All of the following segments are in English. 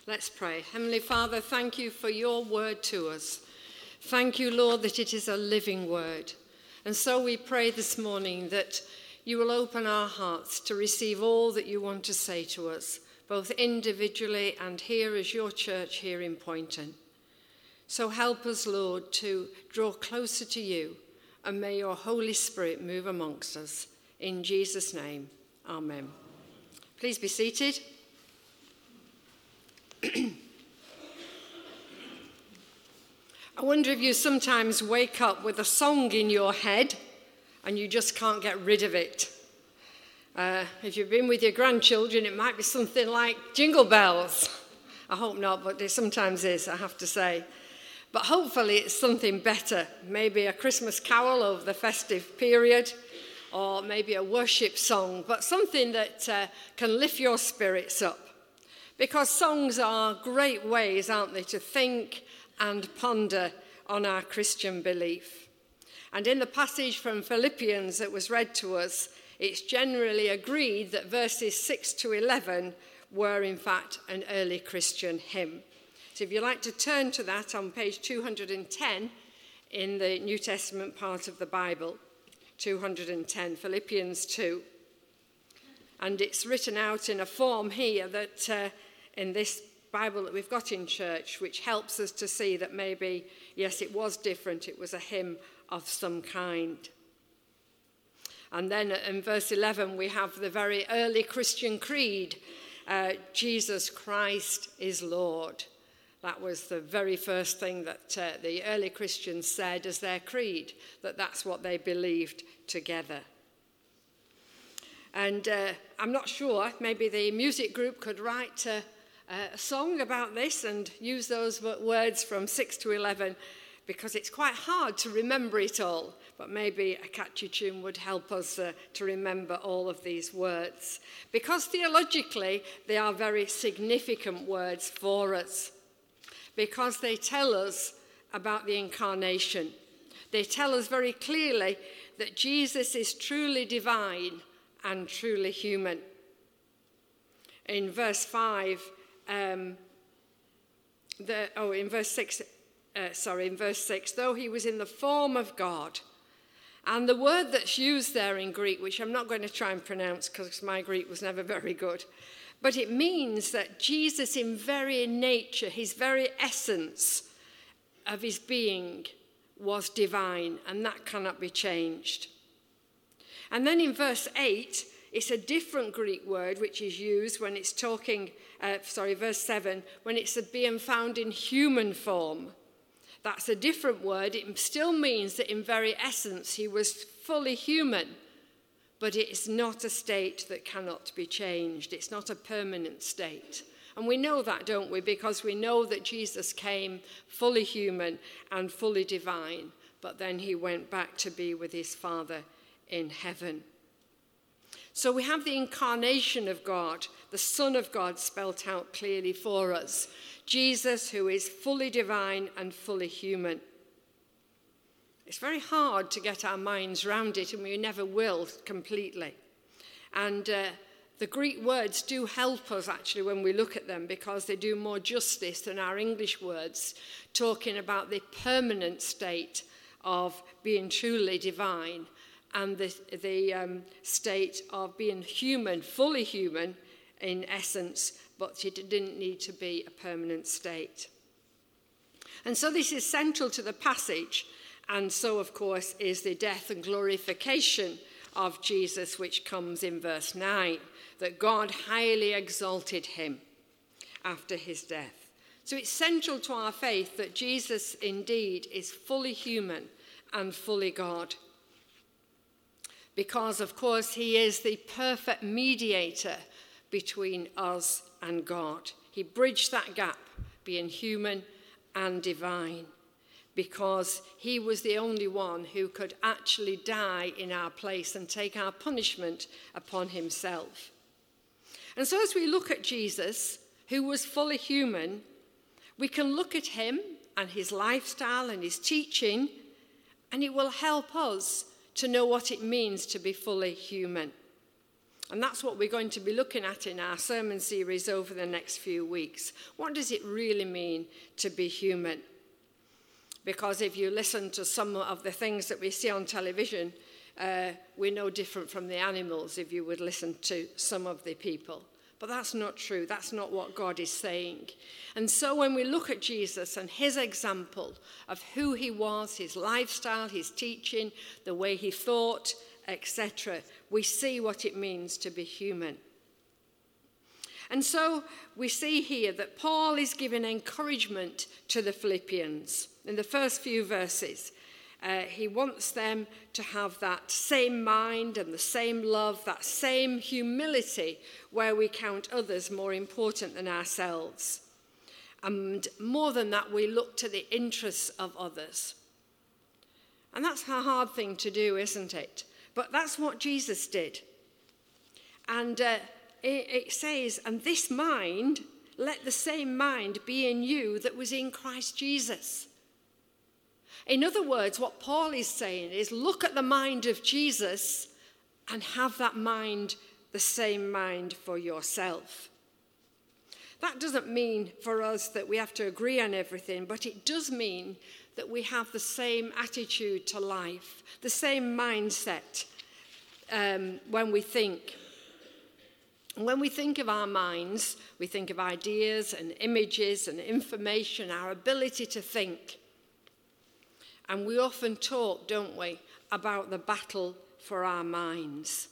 Let's pray. Heavenly Father, thank you for your word to us. Thank you, Lord, that it is a living word. And so we pray this morning that you will open our hearts to receive all that you want to say to us, both individually and here as your church here in Poynton. So help us, Lord, to draw closer to you, and may your Holy Spirit move amongst us. In Jesus' name, amen. Please be seated. I wonder if you sometimes wake up with a song in your head and you just can't get rid of it. If you've been with your grandchildren, it might be something like Jingle Bells. I hope not, but it sometimes is, I have to say. But hopefully it's something better, maybe a Christmas carol over the festive period, or maybe a worship song, but something that can lift your spirits up. Because songs are great ways, aren't they, to think and ponder on our Christian belief. And in the passage from Philippians that was read to us, it's generally agreed that verses 6 to 11 were in fact an early Christian hymn. So if you'd like to turn to that on page 210 in the New Testament part of the Bible, 210, Philippians 2. And it's written out in a form here that in this Bible that we've got in church, which helps us to see that maybe, yes, it was different. It was a hymn of some kind. And then in verse 11, we have the very early Christian creed, Jesus Christ is Lord. That was the very first thing that the early Christians said as their creed, that's what they believed together. And I'm not sure, maybe the music group could write a song about this and use those words from 6 to 11, because it's quite hard to remember it all, but maybe a catchy tune would help us to remember all of these words. Because theologically, they are very significant words for us, because they tell us about the incarnation. They tell us very clearly that Jesus is truly divine and truly human. In verse 5, in verse 6, though he was in the form of God. And the word that's used there in Greek, which I'm not going to try and pronounce because my Greek was never very good, but it means that Jesus in very nature, his very essence of his being was divine, and that cannot be changed. And then in verse 8, it's a different Greek word which is used when it's verse 7, when it's being found in human form. That's a different word. It still means that in very essence he was fully human, but it is not a state that cannot be changed. It's not a permanent state. And we know that, don't we? Because we know that Jesus came fully human and fully divine, but then he went back to be with his Father in heaven. So we have the incarnation of God, the Son of God spelt out clearly for us. Jesus, who is fully divine and fully human. It's very hard to get our minds around it, and we never will completely. And the Greek words do help us actually when we look at them, because they do more justice than our English words, talking about the permanent state of being truly divine and the state of being human, fully human in essence, but it didn't need to be a permanent state. And so this is central to the passage, and so, of course, is the death and glorification of Jesus, which comes in verse 9, that God highly exalted him after his death. So it's central to our faith that Jesus indeed is fully human and fully God. Because, of course, he is the perfect mediator between us and God. He bridged that gap, being human and divine, because he was the only one who could actually die in our place and take our punishment upon himself. And so as we look at Jesus, who was fully human, we can look at him and his lifestyle and his teaching, and it will help us to know what it means to be fully human. And that's what we're going to be looking at in our sermon series over the next few weeks. What does it really mean to be human? Because if you listen to some of the things that we see on television, we're no different from the animals if you would listen to some of the people. But that's not true. That's not what God is saying. And so when we look at Jesus and his example of who he was, his lifestyle, his teaching, the way he thought, etc., we see what it means to be human. And so we see here that Paul is giving encouragement to the Philippians. In the first few verses, he wants them to have that same mind and the same love, that same humility where we count others more important than ourselves. And more than that, we look to the interests of others. And that's a hard thing to do, isn't it? But that's what Jesus did. And it says, and this mind, let the same mind be in you that was in Christ Jesus. In other words, what Paul is saying is look at the mind of Jesus and have that mind, the same mind for yourself. That doesn't mean for us that we have to agree on everything, but it does mean that we have the same attitude to life, the same mindset when we think. And when we think of our minds, we think of ideas and images and information, our ability to think. And we often talk, don't we, about the battle for our minds.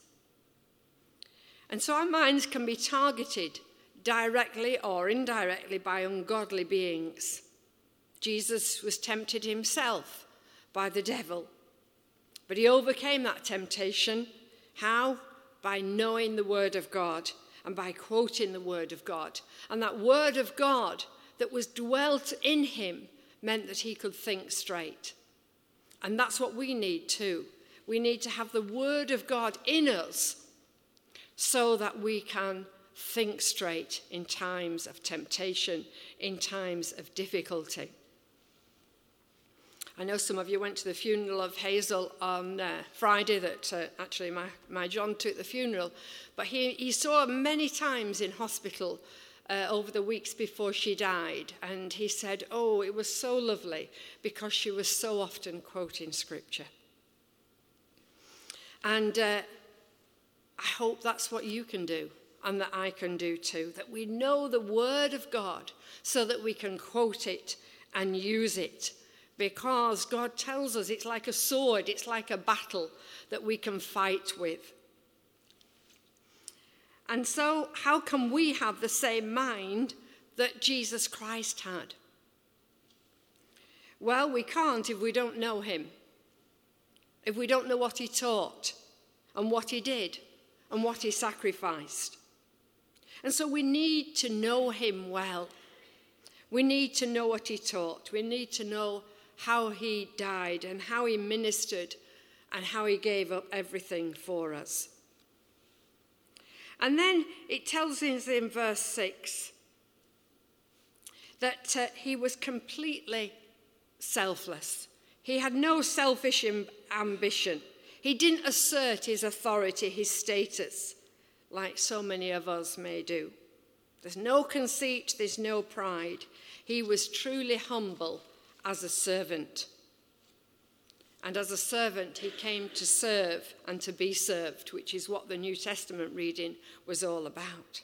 And so our minds can be targeted directly or indirectly by ungodly beings. Jesus was tempted himself by the devil. But he overcame that temptation. How? By knowing the Word of God and by quoting the Word of God. And that Word of God that was dwelt in him meant that he could think straight. And that's what we need too. We need to have the Word of God in us so that we can think straight in times of temptation, in times of difficulty. I know some of you went to the funeral of Hazel on Friday, that actually my John took the funeral. But he saw her many times in hospital over the weeks before she died. And he said, oh, it was so lovely because she was so often quoting scripture. And I hope that's what you can do and that I can do too, that we know the Word of God so that we can quote it and use it. Because God tells us it's like a sword, it's like a battle that we can fight with. And so, how can we have the same mind that Jesus Christ had? Well, we can't if we don't know him. If we don't know what he taught and what he did and what he sacrificed. And so we need to know him well. We need to know what he taught. We need to know how he died and how he ministered and how he gave up everything for us. And then it tells us in verse 6 that he was completely selfless. He had no selfish ambition. He didn't assert his authority, his status, like so many of us may do. There's no conceit, there's no pride. He was truly humble as a servant. And as a servant, he came to serve and to be served, which is what the New Testament reading was all about.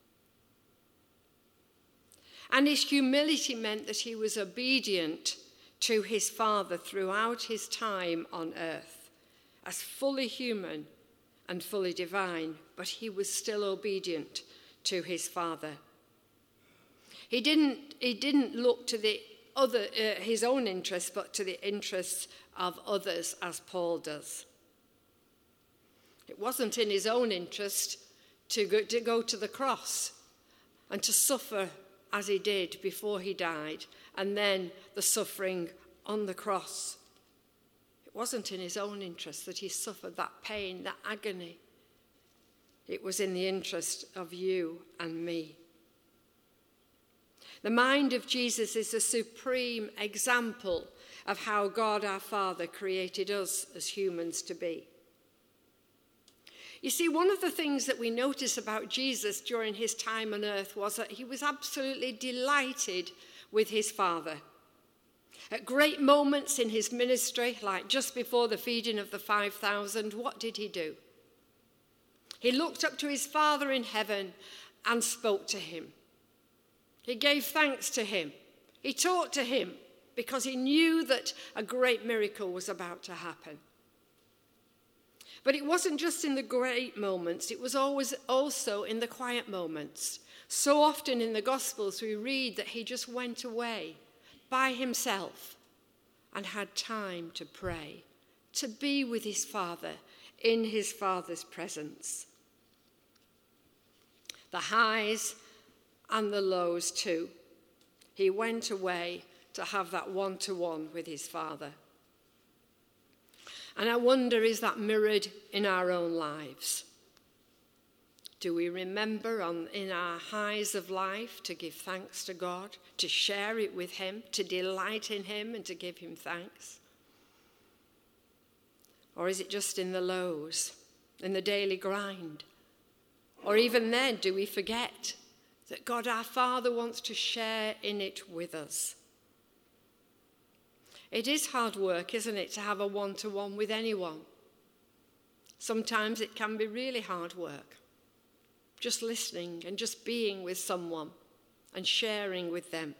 And his humility meant that he was obedient to his Father throughout his time on earth, as fully human and fully divine, but he was still obedient to his Father. He didn't look to his own interests, but to the interests of others, as Paul does. It wasn't in his own interest to go to the cross and to suffer as he did before he died, and then the suffering on the cross. It wasn't in his own interest that he suffered that pain, that agony. It was in the interest of you and me. The mind of Jesus is a supreme example of how God our Father created us as humans to be. You see, one of the things that we notice about Jesus during his time on earth was that he was absolutely delighted with his Father. At great moments in his ministry, like just before the feeding of the 5,000, what did he do? He looked up to his Father in heaven and spoke to him. He gave thanks to him. He talked to him because he knew that a great miracle was about to happen. But it wasn't just in the great moments, it was always also in the quiet moments. So often in the Gospels we read that he just went away by himself and had time to pray, to be with his Father in his Father's presence. The highs and the lows too. He went away to have that one-to-one with his Father. And I wonder, is that mirrored in our own lives? Do we remember in our highs of life to give thanks to God, to share it with him, to delight in him and to give him thanks? Or is it just in the lows, in the daily grind? Or even then, do we forget that God our Father wants to share in it with us? It is hard work, isn't it, to have a one-to-one with anyone? Sometimes it can be really hard work, just listening and just being with someone and sharing with them.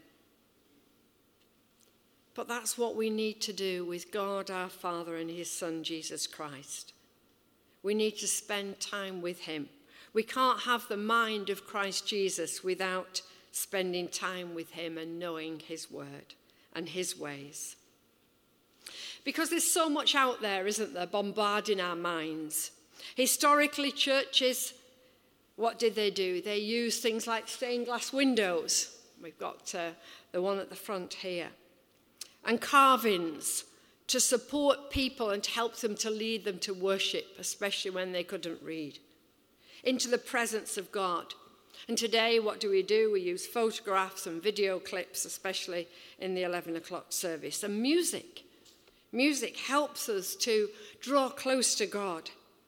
But that's what we need to do with God our Father and his Son, Jesus Christ. We need to spend time with him. We can't have the mind of Christ Jesus without spending time with him and knowing his word and his ways. Because there's so much out there, isn't there, bombarding our minds. Historically, churches, what did they do? They used things like stained glass windows. We've got the one at the front here. And carvings to support people and to help them to lead them to worship, especially when they couldn't read, into the presence of God. And today, what do? We use photographs and video clips, especially in the 11 o'clock service. And music. Music helps us to draw close to God.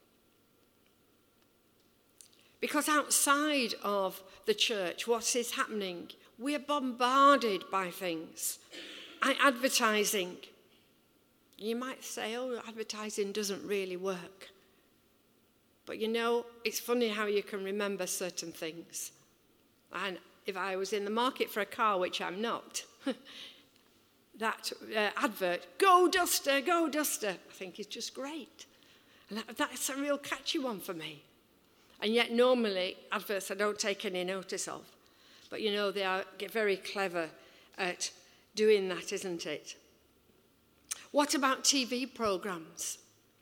Because outside of the church, what is happening? We're bombarded by things. Advertising. You might say, oh, advertising doesn't really work. But you know, it's funny how you can remember certain things. And if I was in the market for a car, which I'm not, that advert, go Duster, I think is just great. And that's a real catchy one for me. And yet normally adverts I don't take any notice of. But you know, they get very clever at doing that, isn't it? What about TV programs?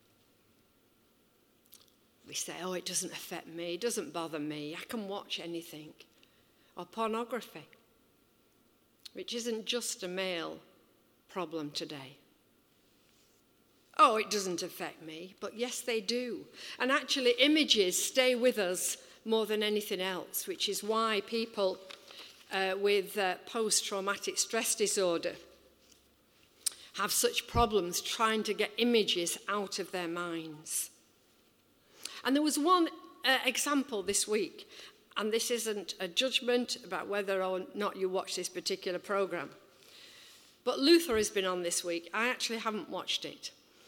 We say, oh, it doesn't affect me, it doesn't bother me, I can watch anything. Or pornography, which isn't just a male problem today. Oh, it doesn't affect me, but yes, they do. And actually, images stay with us more than anything else, which is why people with post-traumatic stress disorder have such problems trying to get images out of their minds. And there was one example this week, and this isn't a judgment about whether or not you watch this particular program. But Luther has been on this week. I actually haven't watched it.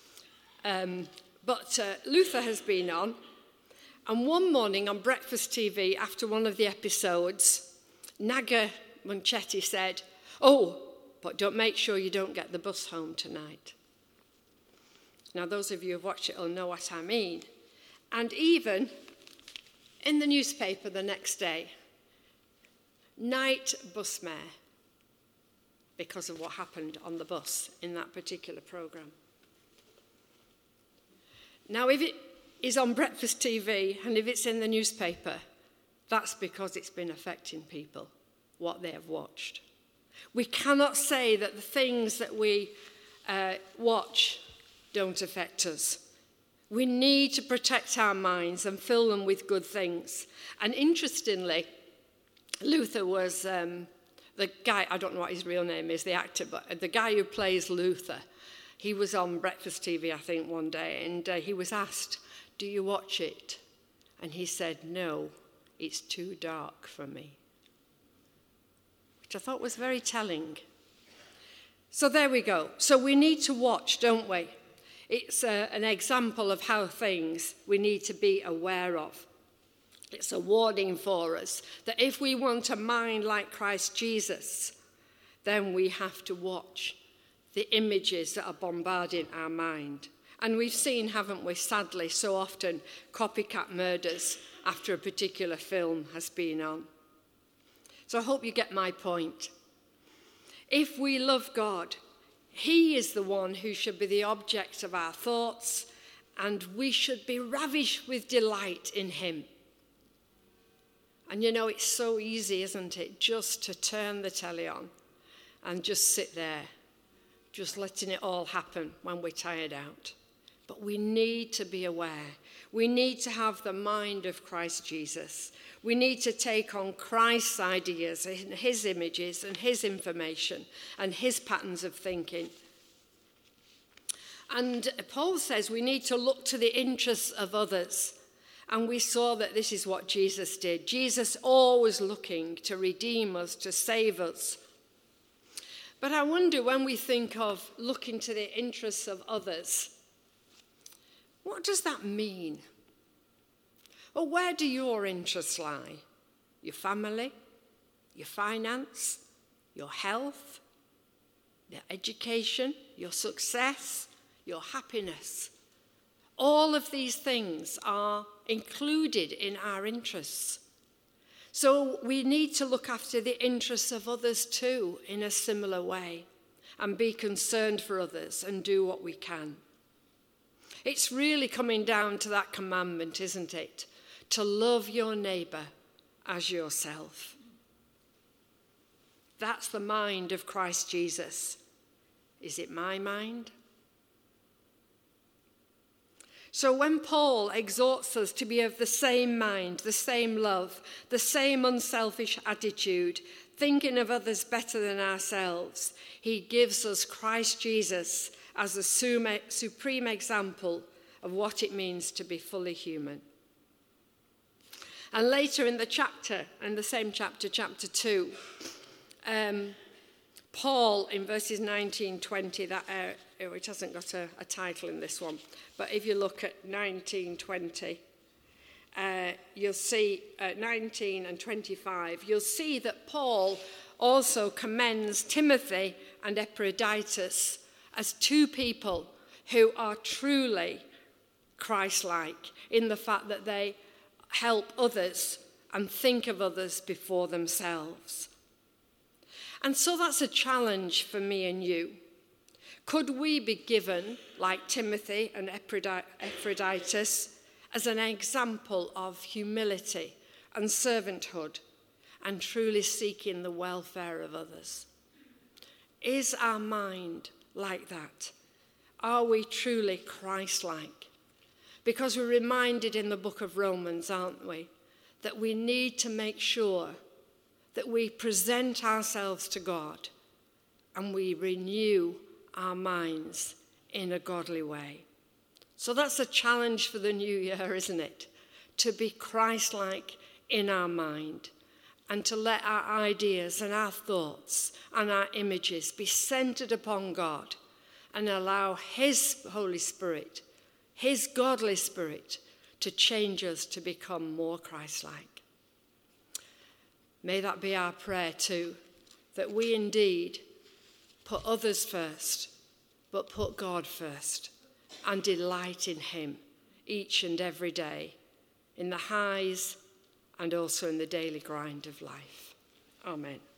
But Luther has been on. And one morning on Breakfast TV, after one of the episodes, Naga Munchetti said, oh, but don't make sure you don't get the bus home tonight. Now, those of you who have watched it will know what I mean. And even in the newspaper the next day, night busmare, because of what happened on the bus in that particular programme. Now, if it is on Breakfast TV and if it's in the newspaper, that's because it's been affecting people, what they have watched. We cannot say that the things that we watch don't affect us. We need to protect our minds and fill them with good things. And interestingly, Luther was the guy, I don't know what his real name is, the actor, but the guy who plays Luther, he was on Breakfast TV, I think, one day, and he was asked, do you watch it? And he said, no, it's too dark for me. Which I thought was very telling. So there we go. So we need to watch, don't we? It's an example of how things we need to be aware of. It's a warning for us that if we want a mind like Christ Jesus, then we have to watch the images that are bombarding our mind. And we've seen, haven't we, sadly, so often copycat murders after a particular film has been on. So I hope you get my point. If we love God, he is the one who should be the object of our thoughts, and we should be ravished with delight in him. And you know, it's so easy, isn't it, just to turn the telly on and just sit there, just letting it all happen when we're tired out. But we need to be aware. We need to have the mind of Christ Jesus. We need to take on Christ's ideas and his images and his information and his patterns of thinking. And Paul says we need to look to the interests of others. And we saw that this is what Jesus did. Jesus always looking to redeem us, to save us. But I wonder, when we think of looking to the interests of others, what does that mean? Well, where do your interests lie? Your family, your finance, your health, your education, your success, your happiness. All of these things are included in our interests. So we need to look after the interests of others too in a similar way and be concerned for others and do what we can. It's really coming down to that commandment, isn't it? To love your neighbour as yourself. That's the mind of Christ Jesus. Is it my mind? So when Paul exhorts us to be of the same mind, the same love, the same unselfish attitude, thinking of others better than ourselves, he gives us Christ Jesus as a supreme example of what it means to be fully human. And later in the chapter, in the same chapter, chapter 2, Paul, in verses 19-20, it hasn't got a title in this one, but if you look at 19-20, you'll see 19 and 25, you'll see that Paul also commends Timothy and Epaphroditus as two people who are truly Christ-like in the fact that they help others and think of others before themselves. And so that's a challenge for me and you. Could we be given, like Timothy and Epaphroditus, as an example of humility and servanthood and truly seeking the welfare of others? Is our mind like that? Are we truly Christ-like? Because we're reminded in the book of Romans, aren't we, that we need to make sure that we present ourselves to God and we renew our minds in a godly way. So that's a challenge for the new year, isn't it? To be Christ-like in our mind and to let our ideas and our thoughts and our images be centered upon God and allow his Holy Spirit, his godly Spirit, to change us to become more Christ-like. May that be our prayer too, that we indeed put others first, but put God first and delight in him each and every day, in the highs and also in the daily grind of life. Amen.